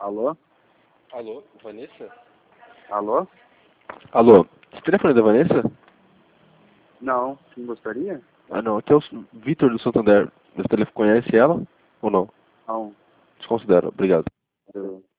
Alô? Alô, Vanessa? Alô? Alô, esse telefone é da Vanessa? Não, quem gostaria? Ah não, aqui é o Vitor do Santander. Você conhece ela ou não? Não. Desconsidera, obrigado. Eu...